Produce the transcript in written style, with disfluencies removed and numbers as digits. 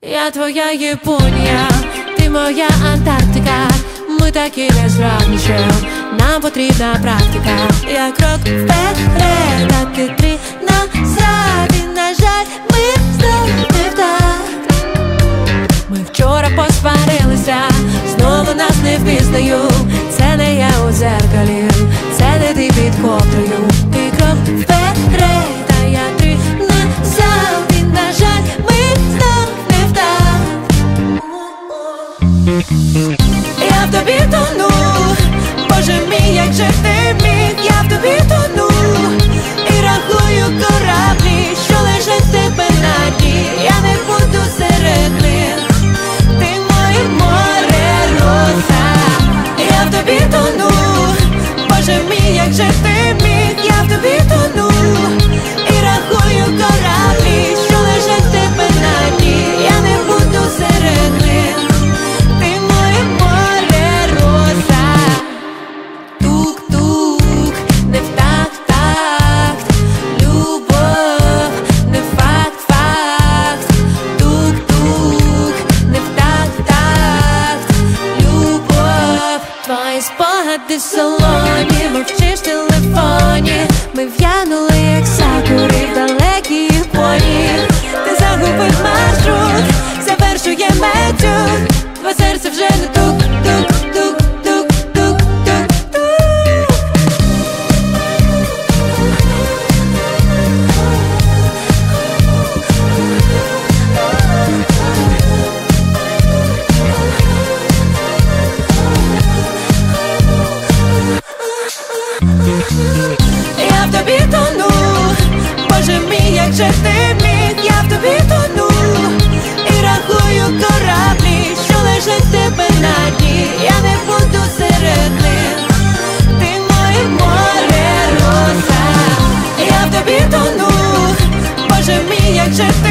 Я твоя Японія, ти моя Антарктика. Ми такі незграбніші, нам потрібна практика. Я крок вперед, а ти три назад. І, на жаль, ми знов не в такт. Ми вчора посварилися, знову нас не впізнаю. Це не я у дзеркалі, це не ти під ковдрою. Ти крок вперед, а я три назад. І, на жаль, ми знов не в такт. Я в тобі тону, Боже мій, як же ти міг. Я в тобі тону і рахую кораблі, що лежать в тебе на дні. Я не буду серед них, ти моє море роса. Я в тобі тону, Боже мій, як же ти міг. Я в тобі тону і рахую кораблі, що лежать в тебе на дні. Я не буду серед них, ти моє море роса. Тук-тук, не в такт-такт. Любов, не факт-факт. Тук-тук, не в такт-такт. Любов, твої спогади в салоні, мовчиш в телефоні. Ми в'янули, як сакури в далекій Японії. Ти загубив маршрут, завершує метюк. Твоє серце вже не тук-тук-тук-тук-тук-тук-тук. Я в тобі тону, Боже мій, як же ти міг. Я в тобі тону і рахую кораблі, що лежать в тебе на дні. Я не буду серед них, ти моє море роса. Я в тобі тону, Боже мій, як же ти